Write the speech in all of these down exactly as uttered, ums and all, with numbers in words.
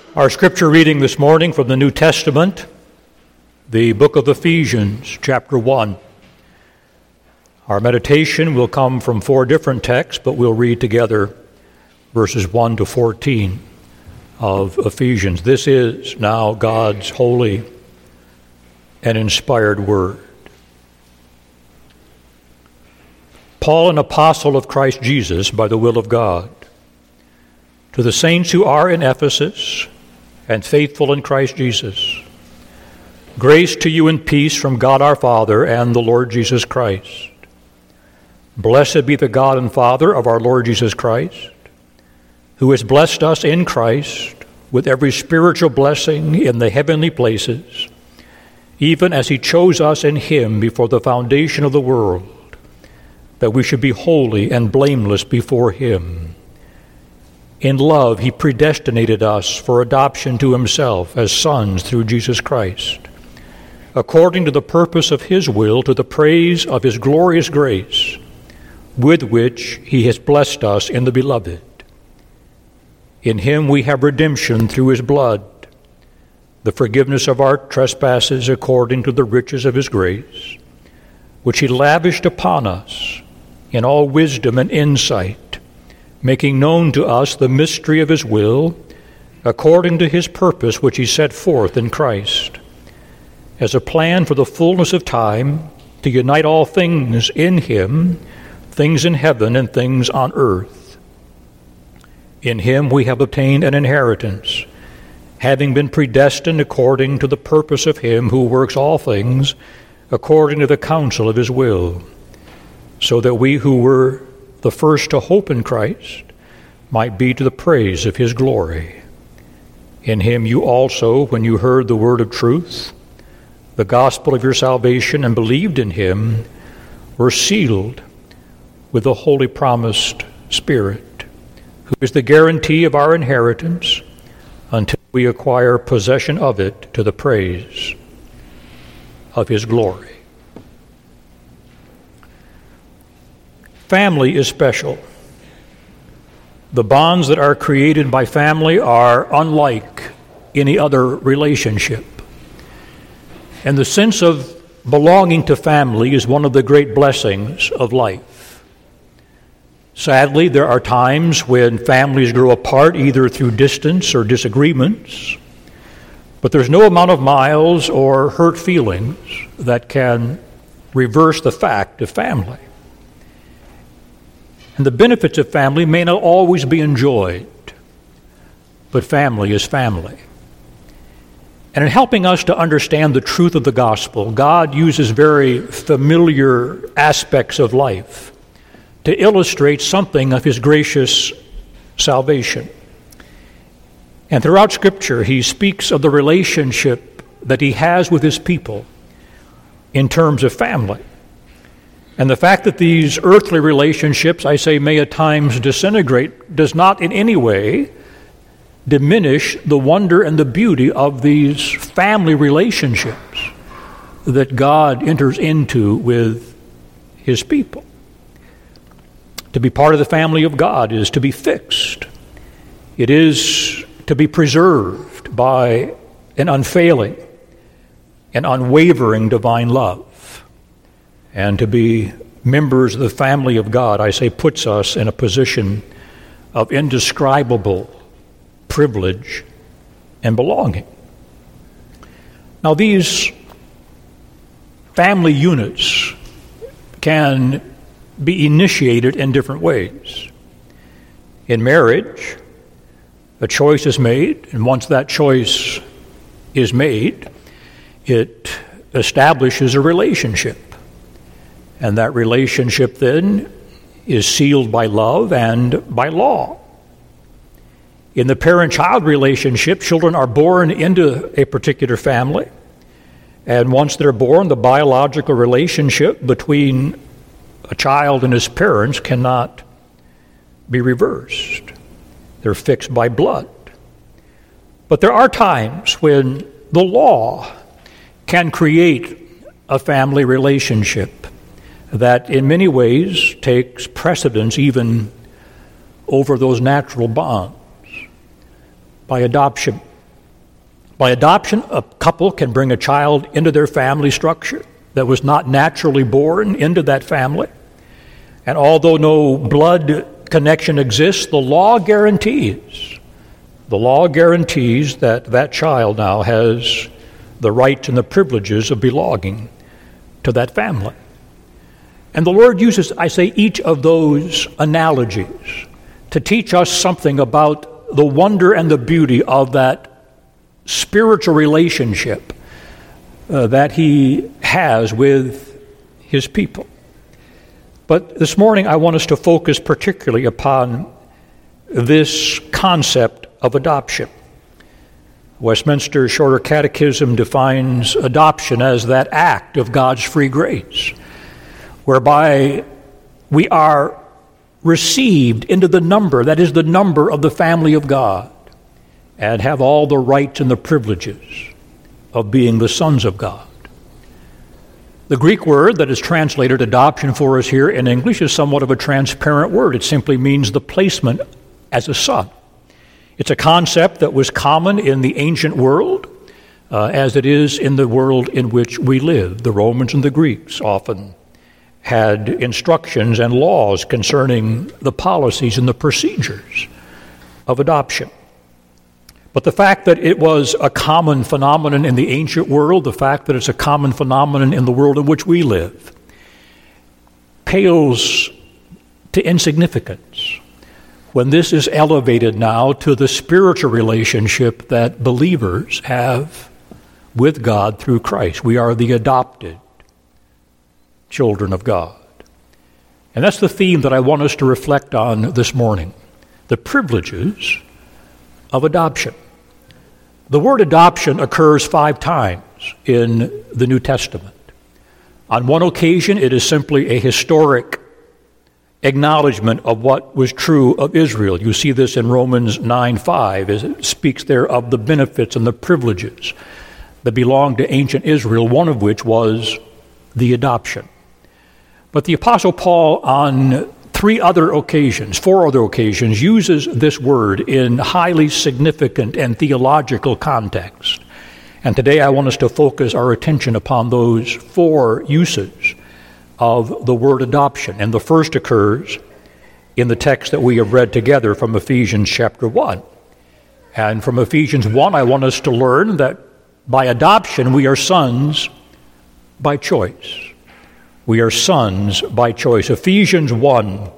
Our scripture reading this morning from the New Testament, the book of Ephesians, chapter one. Our meditation will come from four different texts, but we'll read together verses one to fourteen of Ephesians. This is now God's holy and inspired word. Paul, an apostle of Christ Jesus by the will of God, to the saints who are in Ephesus and faithful in Christ Jesus, grace to you and peace from God our Father and the Lord Jesus Christ. Blessed be the God and Father of our Lord Jesus Christ, who has blessed us in Christ with every spiritual blessing in the heavenly places, even as he chose us in him before the foundation of the world, that we should be holy and blameless before him. In love, he predestinated us for adoption to himself as sons through Jesus Christ, according to the purpose of his will, to the praise of his glorious grace, with which he has blessed us in the Beloved. In him we have redemption through his blood, the forgiveness of our trespasses according to the riches of his grace, which he lavished upon us in all wisdom and insight, making known to us the mystery of his will, according to his purpose which he set forth in Christ, as a plan for the fullness of time, to unite all things in him, things in heaven and things on earth. In him we have obtained an inheritance, having been predestined according to the purpose of him who works all things according to the counsel of his will, so that we who were the first to hope in Christ might be to the praise of his glory. In him you also, when you heard the word of truth, the gospel of your salvation, and believed in him, were sealed with the holy promised Spirit, who is the guarantee of our inheritance until we acquire possession of it to the praise of his glory. Family is special. The bonds that are created by family are unlike any other relationship. And the sense of belonging to family is one of the great blessings of life. Sadly, there are times when families grow apart either through distance or disagreements, but there's no amount of miles or hurt feelings that can reverse the fact of family. And the benefits of family may not always be enjoyed, but family is family. And in helping us to understand the truth of the gospel, God uses very familiar aspects of life to illustrate something of his gracious salvation. And throughout Scripture, he speaks of the relationship that he has with his people in terms of family. And the fact that these earthly relationships, I say, may at times disintegrate, does not in any way diminish the wonder and the beauty of these family relationships that God enters into with his people. To be part of the family of God is to be fixed. It is to be preserved by an unfailing and unwavering divine love. And to be members of the family of God, I say, puts us in a position of indescribable privilege and belonging. Now, these family units can be initiated in different ways. In marriage, a choice is made, and once that choice is made, it establishes a relationship. And that relationship then is sealed by love and by law. In the parent-child relationship, children are born into a particular family. And once they're born, the biological relationship between a child and his parents cannot be reversed. They're fixed by blood. But there are times when the law can create a family relationship that in many ways takes precedence even over those natural bonds. By adoption, By adoption, a couple can bring a child into their family structure that was not naturally born into that family. And although no blood connection exists, the law guarantees, the law guarantees that that child now has the rights and the privileges of belonging to that family. And the Lord uses, I say, each of those analogies to teach us something about the wonder and the beauty of that spiritual relationship uh, that He has with His people. But this morning I want us to focus particularly upon this concept of adoption. Westminster Shorter Catechism defines adoption as that act of God's free grace, whereby we are received into the number, that is the number of the family of God, and have all the rights and the privileges of being the sons of God. The Greek word that is translated adoption for us here in English is somewhat of a transparent word. It simply means the placement as a son. It's a concept that was common in the ancient world, uh, as it is in the world in which we live. The Romans and the Greeks often had instructions and laws concerning the policies and the procedures of adoption. But the fact that it was a common phenomenon in the ancient world, the fact that it's a common phenomenon in the world in which we live, pales to insignificance when this is elevated now to the spiritual relationship that believers have with God through Christ. We are the adopted children of God. And that's the theme that I want us to reflect on this morning, the privileges of adoption. The word adoption occurs five times in the New Testament. On one occasion, it is simply a historic acknowledgement of what was true of Israel. You see this in Romans nine five, as it speaks there of the benefits and the privileges that belonged to ancient Israel, one of which was the adoption. But the Apostle Paul, on three other occasions, four other occasions, uses this word in highly significant and theological context. And today I want us to focus our attention upon those four uses of the word adoption. And the first occurs in the text that we have read together from Ephesians chapter one. And from Ephesians one, I want us to learn that by adoption we are sons by choice. We are sons by choice. Ephesians one,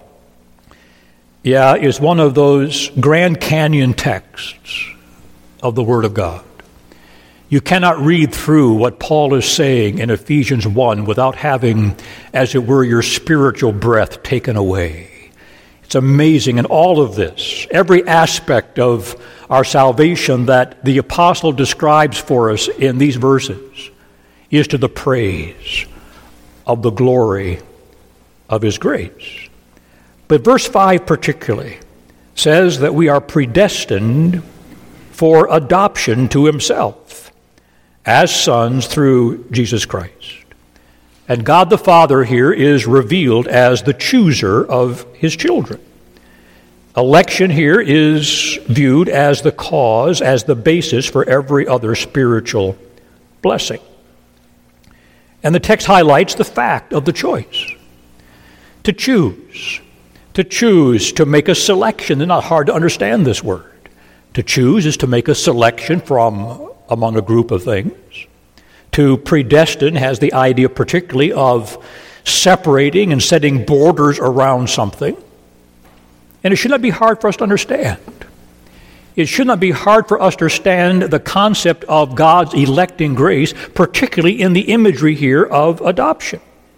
yeah, is one of those Grand Canyon texts of the Word of God. You cannot read through what Paul is saying in Ephesians one without having, as it were, your spiritual breath taken away. It's amazing. And all of this, every aspect of our salvation that the apostle describes for us in these verses, is to the praise of the glory of His grace. But verse five particularly says that we are predestined for adoption to Himself as sons through Jesus Christ. And God the Father here is revealed as the chooser of His children. Election here is viewed as the cause, as the basis for every other spiritual blessing. And the text highlights the fact of the choice. To choose. To choose, to make a selection. It's not hard to understand this word. To choose is to make a selection from among a group of things. To predestine has the idea particularly of separating and setting borders around something. And it should not be hard for us to understand. It should not be hard for us to understand the concept of God's electing grace, particularly in the imagery here of adoption.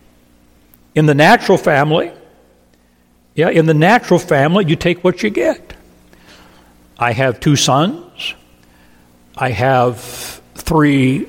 In the natural family, yeah, in the natural family, you take what you get. I have two sons. I have three,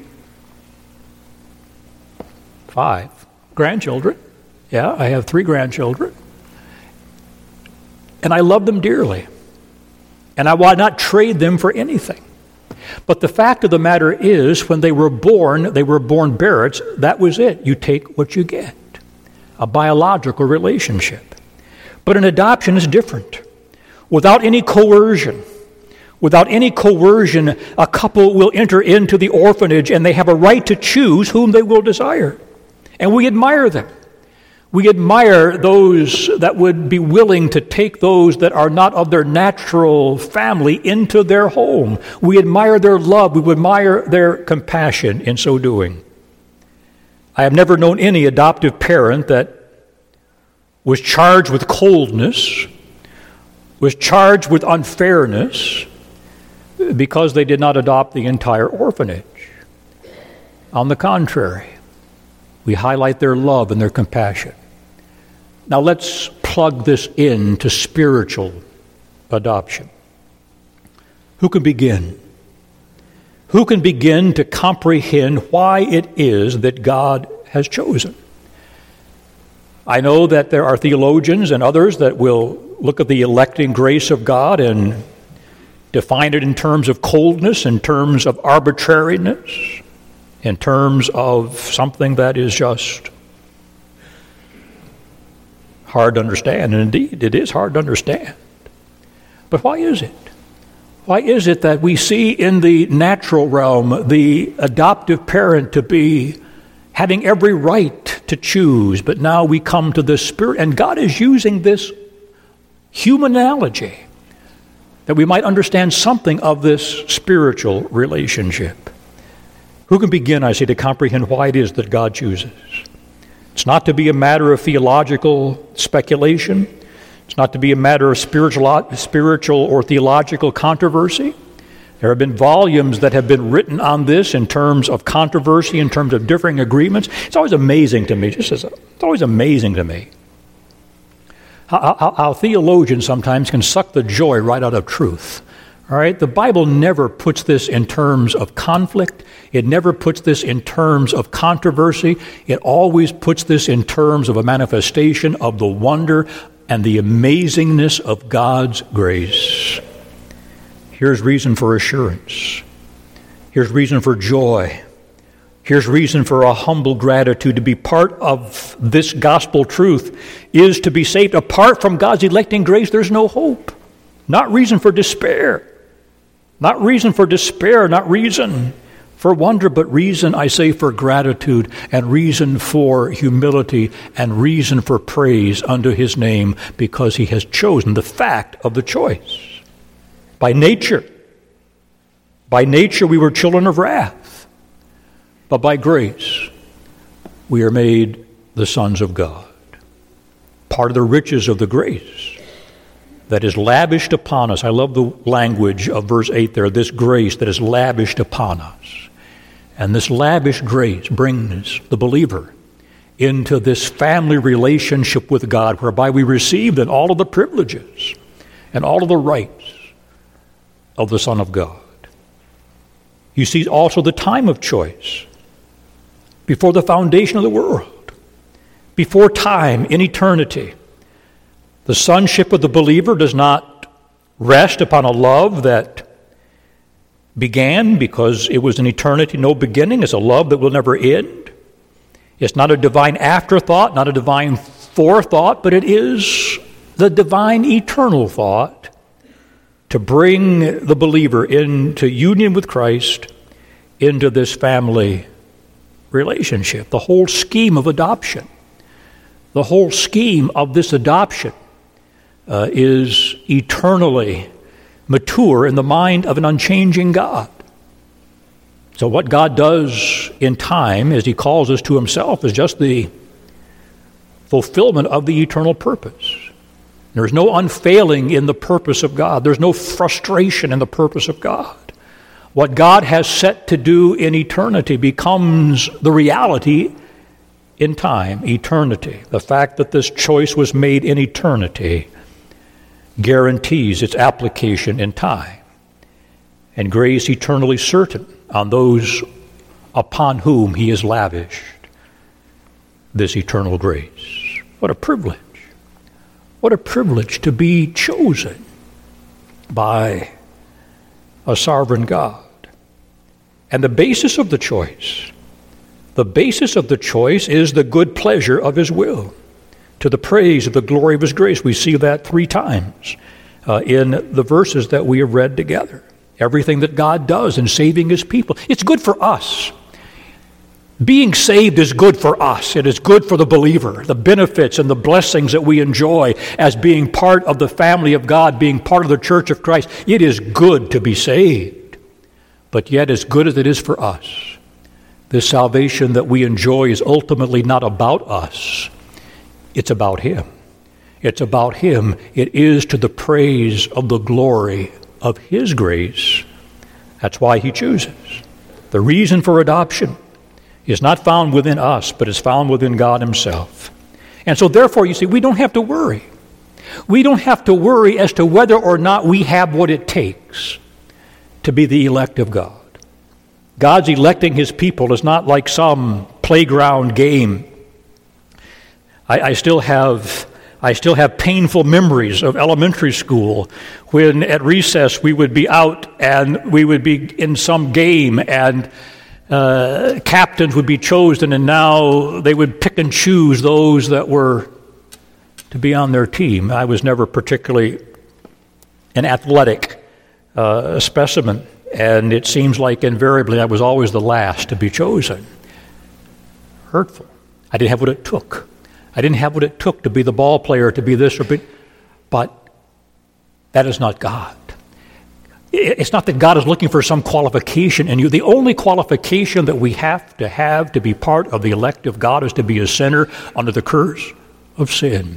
five grandchildren. Yeah, I have three grandchildren. And I love them dearly. And I will not trade them for anything. But the fact of the matter is, when they were born, they were born Barretts. That was it. You take what you get. A biological relationship. But an adoption is different. Without any coercion, Without any coercion, a couple will enter into the orphanage and they have a right to choose whom they will desire. And we admire them. We admire those that would be willing to take those that are not of their natural family into their home. We admire their love. We admire their compassion in so doing. I have never known any adoptive parent that was charged with coldness, was charged with unfairness, because they did not adopt the entire orphanage. On the contrary, we highlight their love and their compassion. Now let's plug this into spiritual adoption. Who can begin? Who can begin to comprehend why it is that God has chosen? I know that there are theologians and others that will look at the electing grace of God and define it in terms of coldness, in terms of arbitrariness, in terms of something that is just hard to understand. And indeed, it is hard to understand. But why is it? Why is it that we see in the natural realm the adoptive parent to be having every right to choose, but now we come to the Spirit, and God is using this human analogy that we might understand something of this spiritual relationship. Who can begin, I say, to comprehend why it is that God chooses? It's not to be a matter of theological speculation. It's not to be a matter of spiritual, spiritual or theological controversy. There have been volumes that have been written on this in terms of controversy, in terms of differing agreements. It's always amazing to me. Just as a, it's always amazing to me how, how, how theologians sometimes can suck the joy right out of truth. All right, the Bible never puts this in terms of conflict. It never puts this in terms of controversy. It always puts this in terms of a manifestation of the wonder and the amazingness of God's grace. Here's reason for assurance. Here's reason for joy. Here's reason for a humble gratitude. To be part of this gospel truth is to be saved. Apart from God's electing grace, there's no hope. Not reason for despair. Not reason for despair, not reason for wonder, but reason, I say, for gratitude, and reason for humility, and reason for praise unto his name, because he has chosen the fact of the choice. By nature, by nature we were children of wrath, but by grace we are made the sons of God. Part of the riches of the grace that is lavished upon us. I love the language of verse eight there, this grace that is lavished upon us. And this lavish grace brings the believer into this family relationship with God, whereby we receive then all of the privileges and all of the rights of the Son of God. You see also the time of choice. Before the foundation of the world, before time, in eternity, the sonship of the believer does not rest upon a love that began because it was in eternity, no beginning. It's a love that will never end. It's not a divine afterthought, not a divine forethought, but it is the divine eternal thought to bring the believer into union with Christ, into this family relationship. The whole scheme of adoption, the whole scheme of this adoption Uh, is eternally mature in the mind of an unchanging God. So what God does in time, as he calls us to himself, is just the fulfillment of the eternal purpose. There's no unfailing in the purpose of God. There's no frustration in the purpose of God. What God has set to do in eternity becomes the reality in time, eternity. The fact that this choice was made in eternity guarantees its application in time, and grace eternally certain on those upon whom he has lavished this eternal grace. What a privilege. What a privilege to be chosen by a sovereign God. And the basis of the choice, the basis of the choice is the good pleasure of his will, to the praise of the glory of his grace. We see that three times. uh, in the verses that we have read together. Everything that God does in saving his people, it's good for us. Being saved is good for us. It is good for the believer. The benefits and the blessings that we enjoy as being part of the family of God, being part of the church of Christ, it is good to be saved. But yet, as good as it is for us, this salvation that we enjoy is ultimately not about us. It's about him. It's about him. It is to the praise of the glory of his grace. That's why he chooses. The reason for adoption is not found within us, but is found within God himself. And so therefore, you see, we don't have to worry. We don't have to worry as to whether or not we have what it takes to be the elect of God. God's electing his people is not like some playground game. I, I still have I still have painful memories of elementary school when at recess we would be out and we would be in some game and Uh, captains would be chosen, and now they would pick and choose those that were to be on their team. I was never particularly an athletic uh, specimen, and it seems like invariably I was always the last to be chosen. Hurtful. I didn't have what it took. I didn't have what it took to be the ball player, to be this or be, but that is not God. It's not that God is looking for some qualification in you. The only qualification that we have to have to be part of the elect of God is to be a sinner under the curse of sin.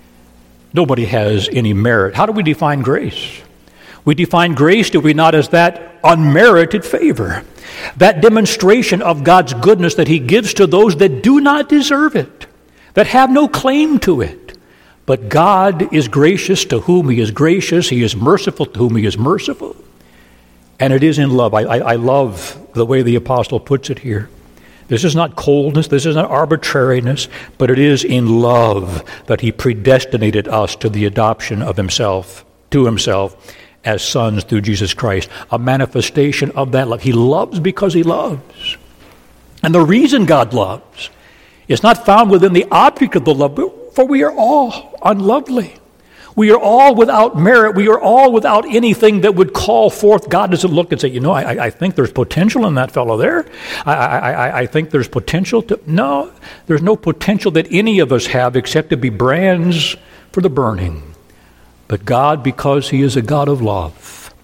Nobody has any merit. How do we define grace? We define grace, do we not, as that unmerited favor, that demonstration of God's goodness that he gives to those that do not deserve it, that have no claim to it. But God is gracious to whom he is gracious. He is merciful to whom he is merciful. And it is in love. I, I, I love the way the apostle puts it here. This is not coldness. This is not arbitrariness. But it is in love that he predestinated us to the adoption of himself, to himself, as sons through Jesus Christ. A manifestation of that love. He loves because he loves. And the reason God loves is not found within the object of the love, for we are all unlovely. We are all without merit. We are all without anything that would call forth. God doesn't look and say, you know, I, I think there's potential in that fellow there. I, I, I think there's potential to... No, there's no potential that any of us have except to be brands for the burning. But God, because he is a God of love,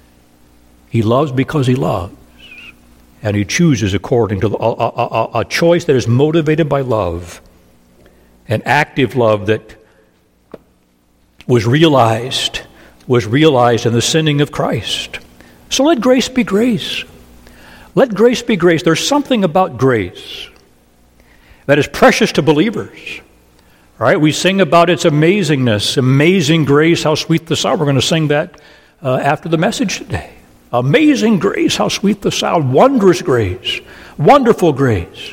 he loves because he loves. And he chooses according to a, a, a, a choice that is motivated by love. An active love that was realized, was realized in the sending of Christ. So let grace be grace. Let grace be grace. There's something about grace that is precious to believers. All right, we sing about its amazingness, amazing grace, how sweet the sound. We're going to sing that uh, after the message today. Amazing grace, how sweet the sound. Wondrous grace, wonderful grace.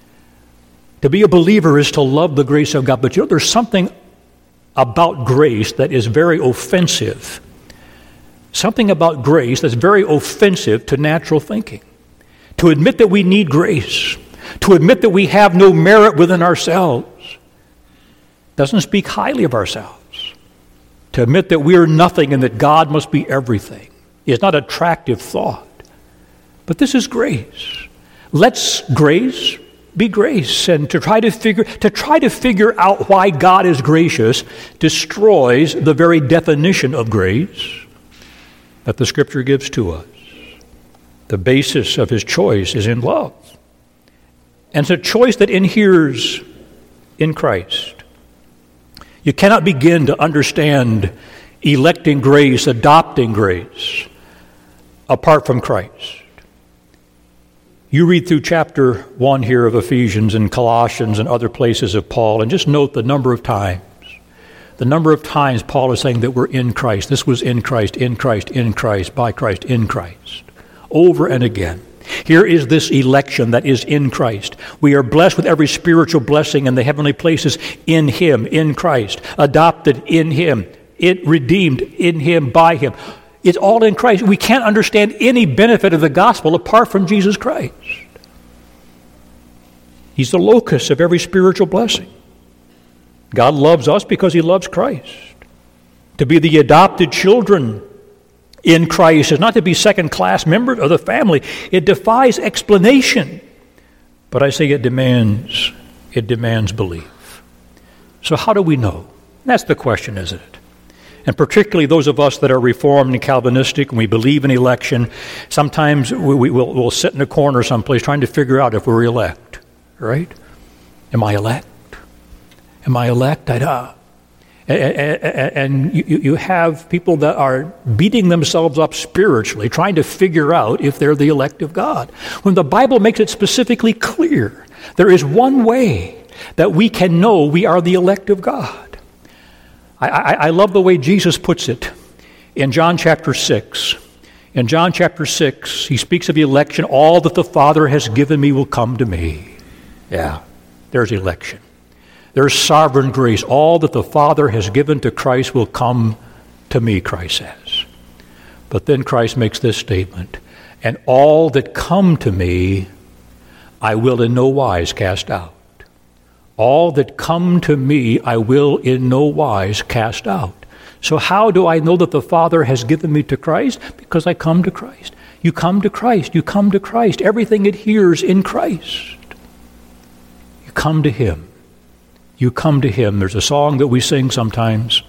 To be a believer is to love the grace of God. But you know, there's something about grace that is very offensive. Something about grace that's very offensive to natural thinking. To admit that we need grace, to admit that we have no merit within ourselves, doesn't speak highly of ourselves. To admit that we are nothing and that God must be everything is not an attractive thought. But this is grace. Let's grace be grace, and to try to figure to try to figure out why God is gracious destroys the very definition of grace that the Scripture gives to us. The basis of his choice is in love. And it's a choice that inheres in Christ. You cannot begin to understand electing grace, adopting grace, apart from Christ. You read through chapter one here of Ephesians and Colossians and other places of Paul, and just note the number of times. The number of times Paul is saying that we're in Christ. This was in Christ, in Christ, in Christ, by Christ, in Christ. Over and again. Here is this election that is in Christ. We are blessed with every spiritual blessing in the heavenly places in him, in Christ. Adopted in him. It redeemed in him, by him. It's all in Christ. We can't understand any benefit of the gospel apart from Jesus Christ. He's the locus of every spiritual blessing. God loves us because he loves Christ. To be the adopted children in Christ is not to be second-class members of the family. It defies explanation. But I say it demands, it demands belief. So how do we know? That's the question, isn't it? And particularly those of us that are Reformed and Calvinistic, and we believe in election, sometimes we, we will we'll sit in a corner someplace trying to figure out if we're elect, right? Am I elect? Am I elect? I, uh, and you, you have people that are beating themselves up spiritually, trying to figure out if they're the elect of God. When the Bible makes it specifically clear, there is one way that we can know we are the elect of God. I, I, I love the way Jesus puts it in John chapter six. In John chapter six, he speaks of the election. All that the Father has given me will come to me. Yeah, there's election. There's sovereign grace. All that the Father has given to Christ will come to me, Christ says. But then Christ makes this statement, and all that come to me, I will in no wise cast out. All that come to me, I will in no wise cast out. So how do I know that the Father has given me to Christ? Because I come to Christ. You come to Christ. You come to Christ. Everything adheres in Christ. You come to Him. You come to Him. There's a song that we sing sometimes,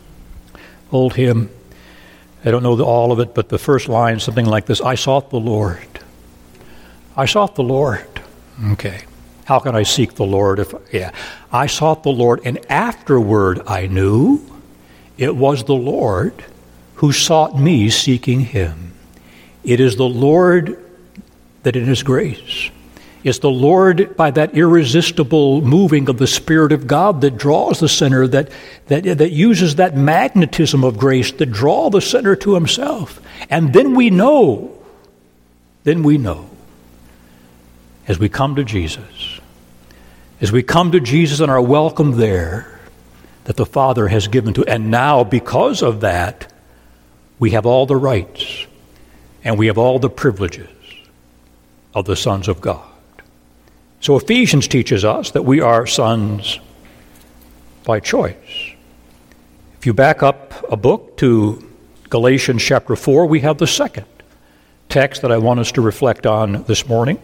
old hymn. I don't know the, all of it, but the first line, something like this: I sought the Lord. I sought the Lord. Okay. How can I seek the Lord? If yeah, I sought the Lord, and afterward I knew it was the Lord who sought me, seeking Him. It is the Lord that in His grace, it's the Lord by that irresistible moving of the Spirit of God that draws the sinner, that, that, that uses that magnetism of grace to draw the sinner to Himself. And then we know, then we know, as we come to Jesus, as we come to Jesus and are welcomed there, that the Father has given to, and now because of that, we have all the rights and we have all the privileges of the sons of God. So Ephesians teaches us that we are sons by choice. If you back up a book to Galatians chapter four, we have the second text that I want us to reflect on this morning.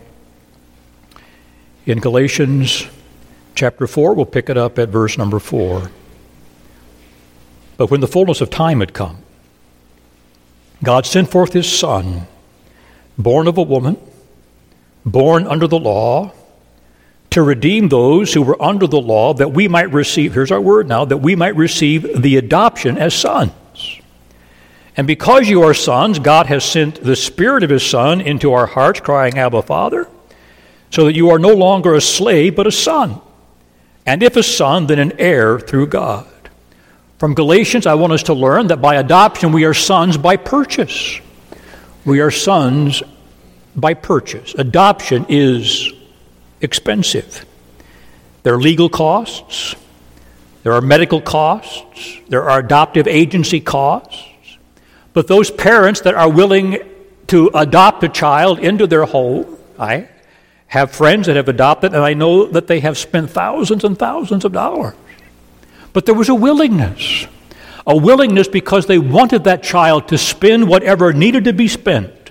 In Galatians chapter four, we'll pick it up at verse number four. But when the fullness of time had come, God sent forth His Son, born of a woman, born under the law, to redeem those who were under the law, that we might receive, here's our word now, that we might receive the adoption as sons. And because you are sons, God has sent the Spirit of His Son into our hearts, crying, Abba, Father, so that you are no longer a slave, but a son. And if a son, then an heir through God. From Galatians, I want us to learn that by adoption, we are sons by purchase. We are sons by purchase. Adoption is expensive. There are legal costs. There are medical costs. There are adoptive agency costs. But those parents that are willing to adopt a child into their home, I have friends that have adopted, and I know that they have spent thousands and thousands of dollars. But there was a willingness. A willingness because they wanted that child to spend whatever needed to be spent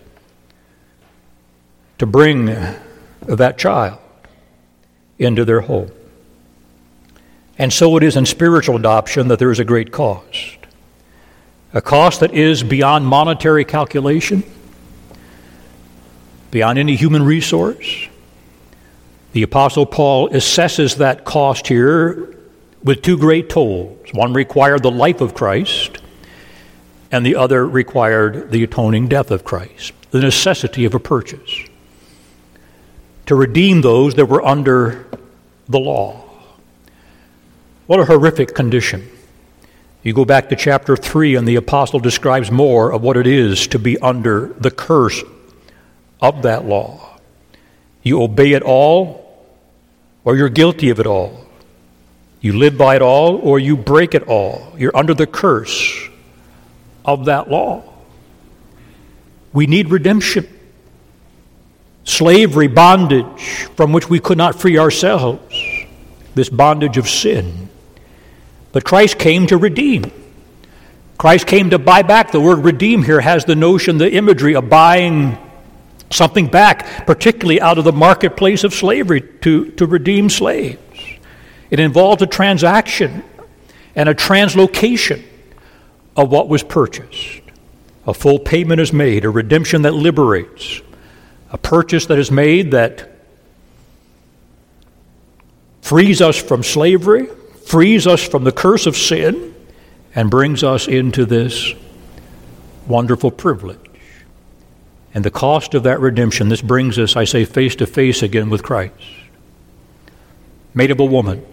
to bring that child into their home. And so it is in spiritual adoption that there is a great cost. A cost that is beyond monetary calculation, beyond any human resource. The Apostle Paul assesses that cost here with two great tolls. One required the life of Christ, and the other required the atoning death of Christ, the necessity of a purchase to redeem those that were under the law. What a horrific condition. You go back to chapter three, and the apostle describes more of what it is to be under the curse of that law. You obey it all, or you're guilty of it all. You live by it all, or you break it all. You're under the curse of that law. We need redemption. Slavery, bondage from which we could not free ourselves, this bondage of sin. But Christ came to redeem. Christ came to buy back. The word redeem here has the notion, the imagery of buying something back, particularly out of the marketplace of slavery, to, to redeem slaves. It involved a transaction and a translocation of what was purchased. A full payment is made, a redemption that liberates, a purchase that is made that frees us from slavery, frees us from the curse of sin, and brings us into this wonderful privilege. And the cost of that redemption, this brings us, I say, face to face again with Christ. Made of a woman,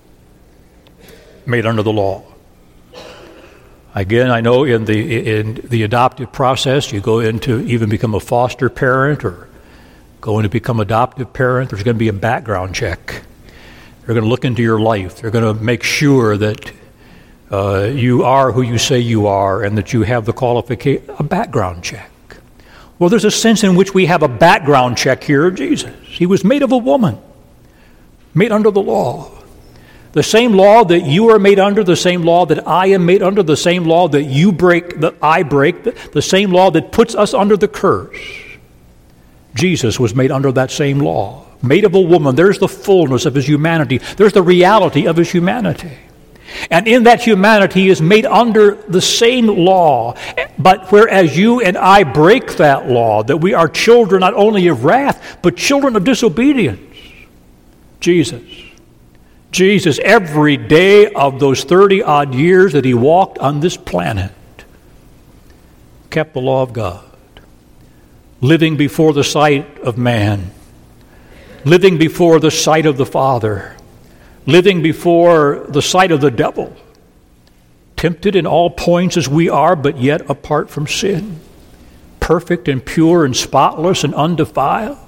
made under the law. Again, I know in the in the adoptive process, you go into even become a foster parent or go in to become adoptive parent, there's going to be a background check. They're going to look into your life. They're going to make sure that uh, you are who you say you are and that you have the qualification, a background check. Well, there's a sense in which we have a background check here of Jesus. He was made of a woman, made under the law. The same law that you are made under, the same law that I am made under, the same law that you break, that I break, the, the same law that puts us under the curse. Jesus was made under that same law. Made of a woman, there's the fullness of his humanity. There's the reality of his humanity. And in that humanity he is made under the same law. But whereas you and I break that law, that we are children not only of wrath, but children of disobedience, Jesus, Jesus, every day of those thirty-odd years that he walked on this planet, kept the law of God, living before the sight of man, living before the sight of the Father, living before the sight of the devil, tempted in all points as we are, but yet apart from sin, perfect and pure and spotless and undefiled.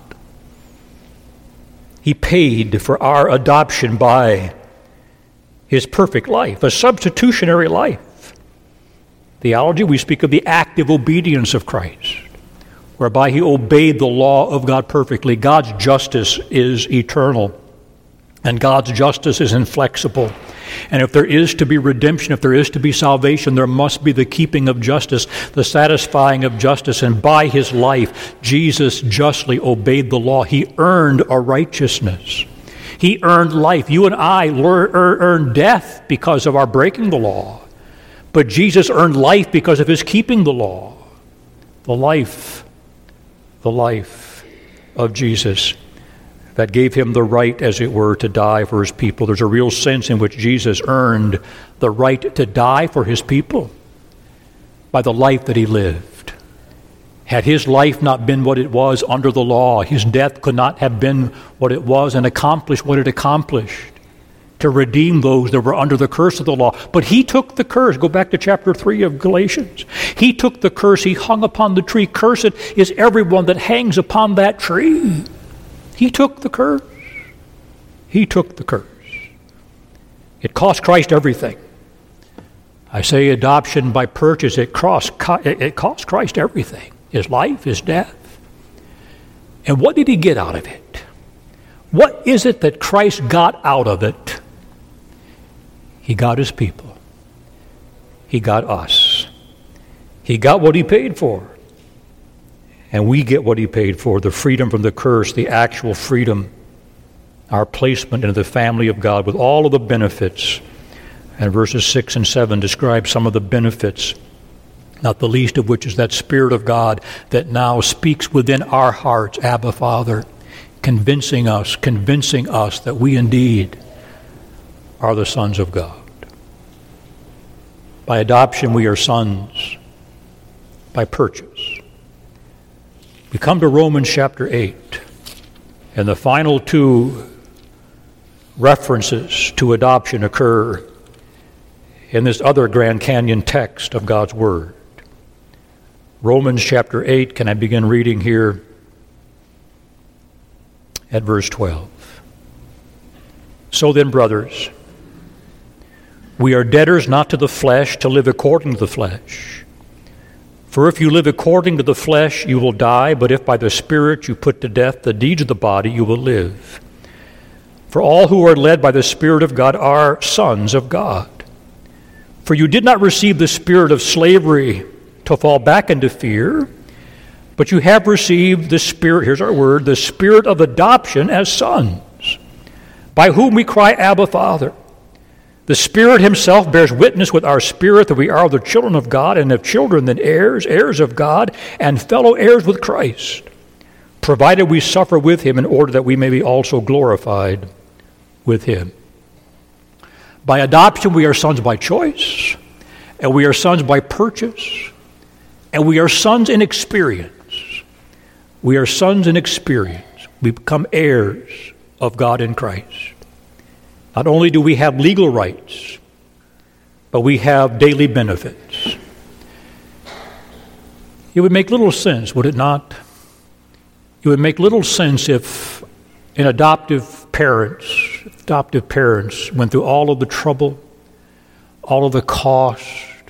He paid for our adoption by his perfect life, a substitutionary life. Theology, we speak of the active obedience of Christ, whereby he obeyed the law of God perfectly. God's justice is eternal, and God's justice is inflexible. And if there is to be redemption, if there is to be salvation, there must be the keeping of justice, the satisfying of justice. And by his life, Jesus justly obeyed the law. He earned a righteousness. He earned life. You and I earned death because of our breaking the law. But Jesus earned life because of his keeping the law. The life, the life of Jesus that gave him the right, as it were, to die for his people. There's a real sense in which Jesus earned the right to die for his people by the life that he lived. Had his life not been what it was under the law, his death could not have been what it was and accomplished what it accomplished to redeem those that were under the curse of the law. But he took the curse. Go back to chapter three of Galatians. He took the curse. He hung upon the tree. Cursed is everyone that hangs upon that tree. He took the curse. He took the curse. It cost Christ everything. I say adoption by purchase, it cost, it cost Christ everything. His life, his death. And what did he get out of it? What is it that Christ got out of it? He got his people. He got us. He got what he paid for. And we get what he paid for, the freedom from the curse, the actual freedom, our placement into the family of God with all of the benefits. And verses six and seven describe some of the benefits, not the least of which is that Spirit of God that now speaks within our hearts, Abba, Father, convincing us, convincing us that we indeed are the sons of God. By adoption, we are sons. By purchase. We come to Romans chapter eight, and the final two references to adoption occur in this other Grand Canyon text of God's Word. Romans chapter eight, can I begin reading here at verse twelve? So then, brothers, we are debtors not to the flesh to live according to the flesh. For if you live according to the flesh, you will die, but if by the Spirit you put to death the deeds of the body, you will live. For all who are led by the Spirit of God are sons of God. For you did not receive the spirit of slavery to fall back into fear, but you have received the spirit, here's our word, the spirit of adoption as sons, by whom we cry, Abba, Father. The Spirit himself bears witness with our spirit that we are the children of God, and if children, then heirs, heirs of God, and fellow heirs with Christ, provided we suffer with him in order that we may be also glorified with him. By adoption, we are sons by choice, and we are sons by purchase, and we are sons in experience. We are sons in experience. We become heirs of God in Christ. Not only do we have legal rights, but we have daily benefits. It would make little sense, would it not? It would make little sense if an adoptive parents, adoptive parents went through all of the trouble, all of the cost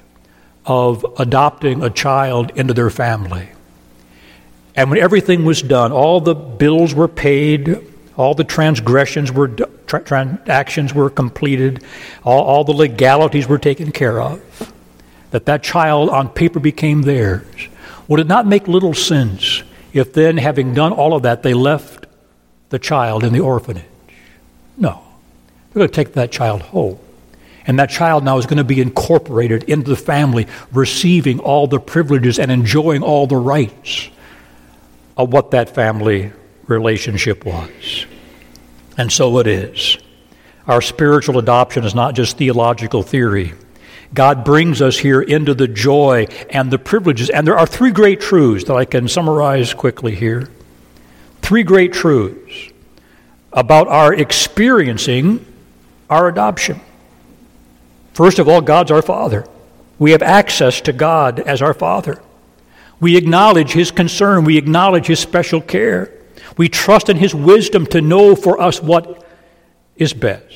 of adopting a child into their family. And when everything was done, all the bills were paid, all the transgressions were, tra- transactions were completed, all, all the legalities were taken care of, that that child on paper became theirs. Would it not make little sense if then, having done all of that, they left the child in the orphanage? No. They're going to take that child home. And that child now is going to be incorporated into the family, receiving all the privileges and enjoying all the rights of what that family relationship was. And so it is. Our spiritual adoption is not just theological theory. God brings us here into the joy and the privileges. And there are three great truths that I can summarize quickly here. Three great truths about our experiencing our adoption. First of all, God's our Father. We have access to God as our Father. We acknowledge his concern. We acknowledge his special care. We trust in his wisdom to know for us what is best.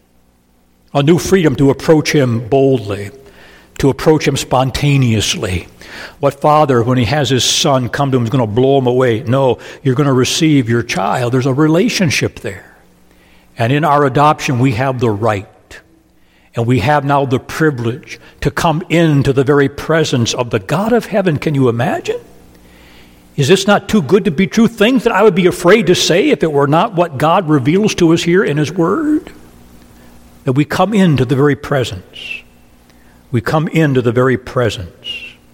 A new freedom to approach him boldly, to approach him spontaneously. What father, when he has his son come to him, is going to blow him away? No, you're going to receive your child. There's a relationship there. And in our adoption, we have the right. And we have now the privilege to come into the very presence of the God of heaven. Can you imagine? Is this not too good to be true? Things that I would be afraid to say if it were not what God reveals to us here in his word. That we come into the very presence. We come into the very presence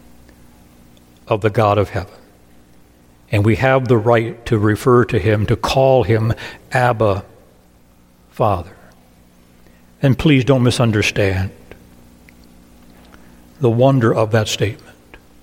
of the God of heaven. And we have the right to refer to him, to call him Abba, Father. And please don't misunderstand the wonder of that statement.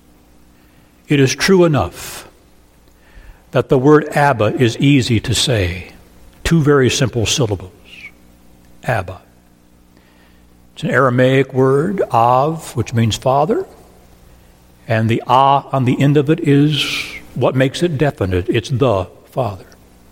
It is true enough that the word Abba is easy to say. Two very simple syllables. Abba. It's an Aramaic word, Av, which means father. And the Ah on the end of it is what makes it definite. It's the Father.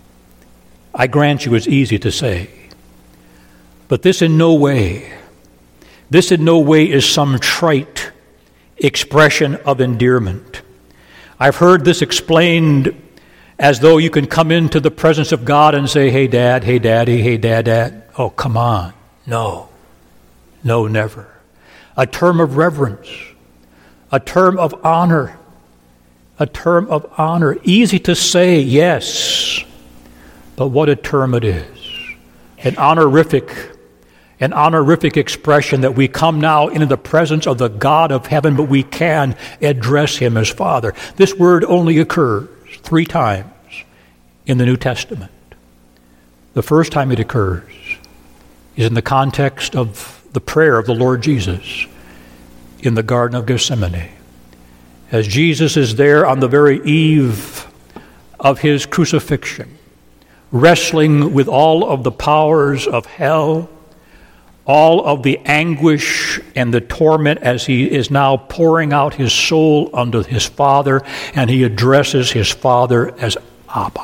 I grant you it's easy to say. But this in no way, this in no way is some trite expression of endearment. I've heard this explained as though you can come into the presence of God and say, hey, Dad, hey, Daddy, hey, Dad, Dad. Oh, come on. No. No, never. A term of reverence. A term of honor. A term of honor. Easy to say, yes. But what a term it is. An honorific An honorific expression that we come now into the presence of the God of heaven, but we can address him as Father. This word only occurs three times in the New Testament. The first time it occurs is in the context of the prayer of the Lord Jesus in the Garden of Gethsemane. As Jesus is there on the very eve of his crucifixion, wrestling with all of the powers of hell, all of the anguish and the torment as he is now pouring out his soul unto his Father, and he addresses his Father as Abba.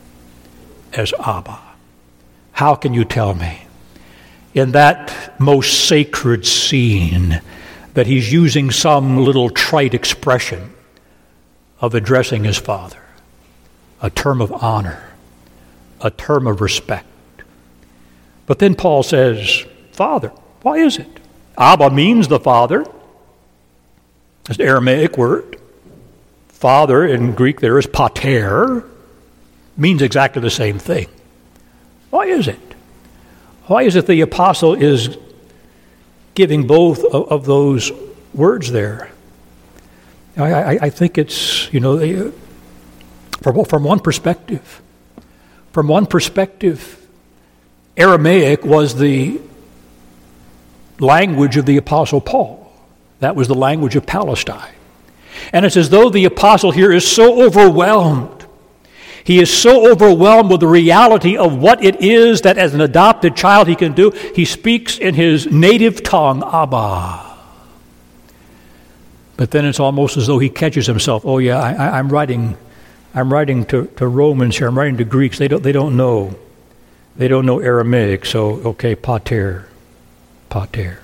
As Abba. How can you tell me, in that most sacred scene, that he's using some little trite expression of addressing his Father? A term of honor. A term of respect. But then Paul says, Father. Why is it? Abba means the Father. It's an Aramaic word. Father in Greek there is pater. Means exactly the same thing. Why is it? Why is it the apostle is giving both of, of those words there? I, I, I think it's, you know, they, from, from one perspective, from one perspective, Aramaic was the language of the Apostle Paul. That was the language of Palestine. And it's as though the apostle here is so overwhelmed. He is so overwhelmed with the reality of what it is that as an adopted child he can do. He speaks in his native tongue, Abba. But then it's almost as though he catches himself. Oh yeah, I, I'm writing, I'm writing to, to Romans here. I'm writing to Greeks. They don't, they don't know, they don't know Aramaic. So okay, pater, pater.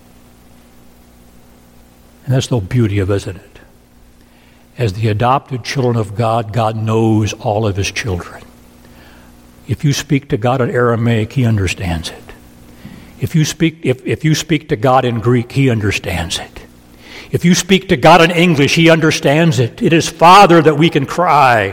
And that's the beauty of it, isn't it? As the adopted children of God, God knows all of his children. If you speak to God in Aramaic, he understands it. If you speak, if, if you speak to God in Greek, he understands it. If you speak to God in English, he understands it. It is Father that we can cry.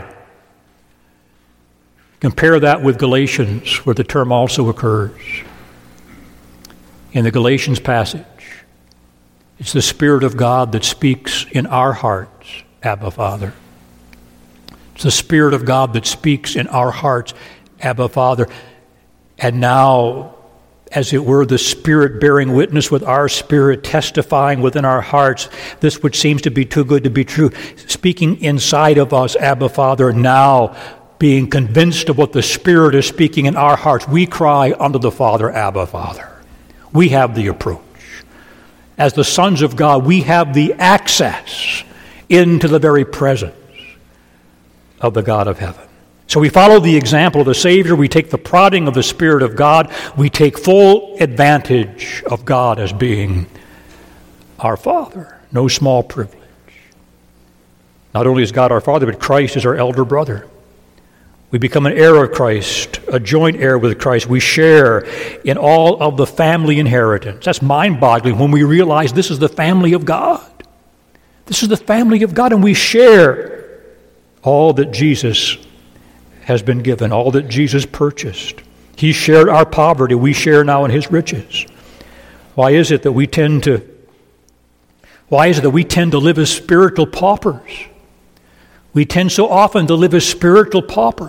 Compare that with Galatians, where the term also occurs. In the Galatians passage, it's the Spirit of God that speaks in our hearts, Abba, Father. It's the Spirit of God that speaks in our hearts, Abba, Father. And now, as it were, the Spirit bearing witness with our spirit, testifying within our hearts, this which seems to be too good to be true, speaking inside of us, Abba, Father, now being convinced of what the Spirit is speaking in our hearts, we cry unto the Father, Abba, Father. We have the approach. As the sons of God, we have the access into the very presence of the God of heaven. So we follow the example of the Savior. We take the prodding of the Spirit of God. We take full advantage of God as being our Father. No small privilege. Not only is God our Father, but Christ is our elder brother. We become an heir of Christ, a joint heir with Christ. We share in all of the family inheritance. That's mind-boggling when we realize this is the family of God. This is the family of God, and we share all that Jesus has been given, all that Jesus purchased. He shared our poverty. We share now in his riches. Why is it that we tend to why is it that we tend to live as spiritual paupers? We tend so often to live as spiritual paupers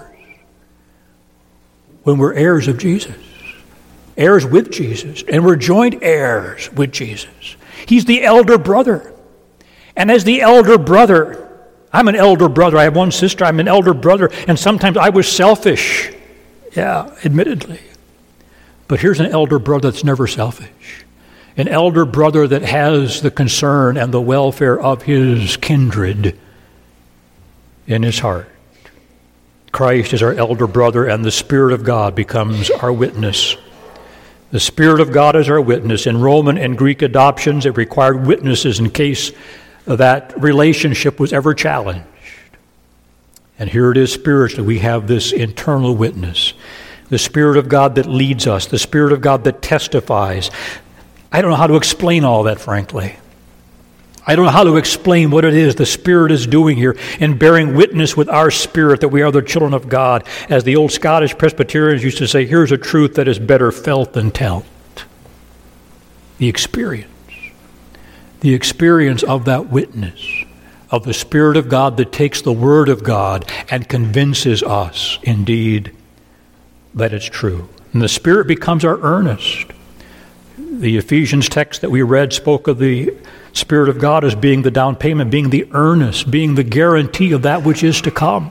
when we're heirs of Jesus, heirs with Jesus, and we're joint heirs with Jesus. He's the elder brother. And as the elder brother, I'm an elder brother. I have one sister. I'm an elder brother. And sometimes I was selfish. Yeah, admittedly. But here's an elder brother that's never selfish. An elder brother that has the concern and the welfare of his kindred in his heart. Christ is our elder brother, and the Spirit of God becomes our witness. The Spirit of God is our witness. In Roman and Greek adoptions, it required witnesses in case that relationship was ever challenged. And here it is spiritually. We have this internal witness. The Spirit of God that leads us. The Spirit of God that testifies. I don't know how to explain all that, frankly. I don't know how to explain what it is the Spirit is doing here in bearing witness with our spirit that we are the children of God. As the old Scottish Presbyterians used to say, here's a truth that is better felt than telt. The experience. The experience of that witness, of the Spirit of God that takes the Word of God and convinces us, indeed, that it's true. And the Spirit becomes our earnest. The Ephesians text that we read spoke of the Spirit of God as being the down payment, being the earnest, being the guarantee of that which is to come.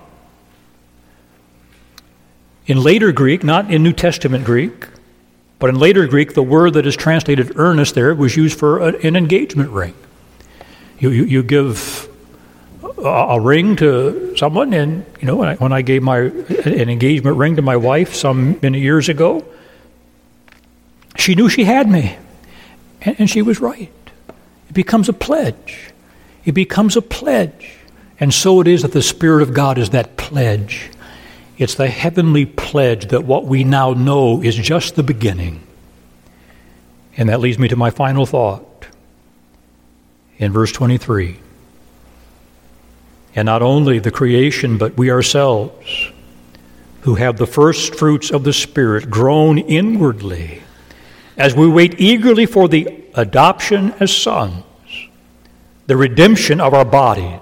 In later Greek, not in New Testament Greek, but in later Greek, the word that is translated earnest there was used for a, an engagement ring. You, you, you give a, a ring to someone, and you know, when I, when I gave my an engagement ring to my wife some many years ago, she knew she had me, and, and she was right. It becomes a pledge. It becomes a pledge. And so it is that the Spirit of God is that pledge. It's the heavenly pledge that what we now know is just the beginning. And that leads me to my final thought in verse twenty-three. And not only the creation, but we ourselves, who have the first fruits of the Spirit, groan inwardly as we wait eagerly for the adoption as sons, the redemption of our bodies.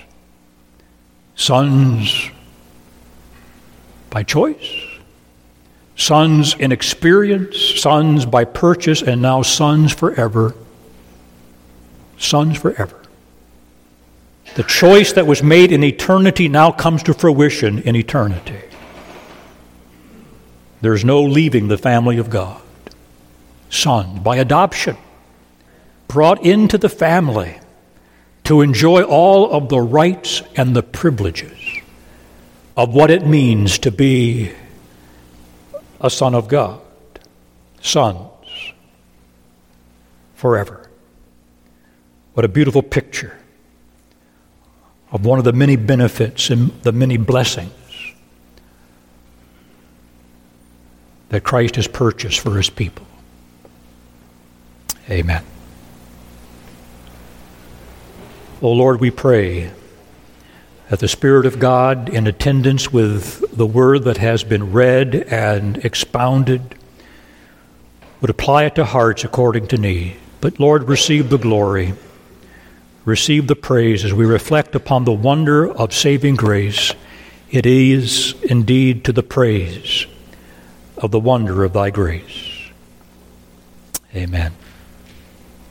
Sons by choice, sons in experience, sons by purchase, and now sons forever. Sons forever. The choice that was made in eternity now comes to fruition in eternity. There's no leaving the family of God. Son, by adoption, brought into the family to enjoy all of the rights and the privileges of what it means to be a son of God. Sons forever. What a beautiful picture of one of the many benefits and the many blessings that Christ has purchased for his people. Amen. O Lord, we pray that the Spirit of God, in attendance with the word that has been read and expounded, would apply it to hearts according to need. But Lord, receive the glory, receive the praise as we reflect upon the wonder of saving grace. It is indeed to the praise of the wonder of thy grace. Amen.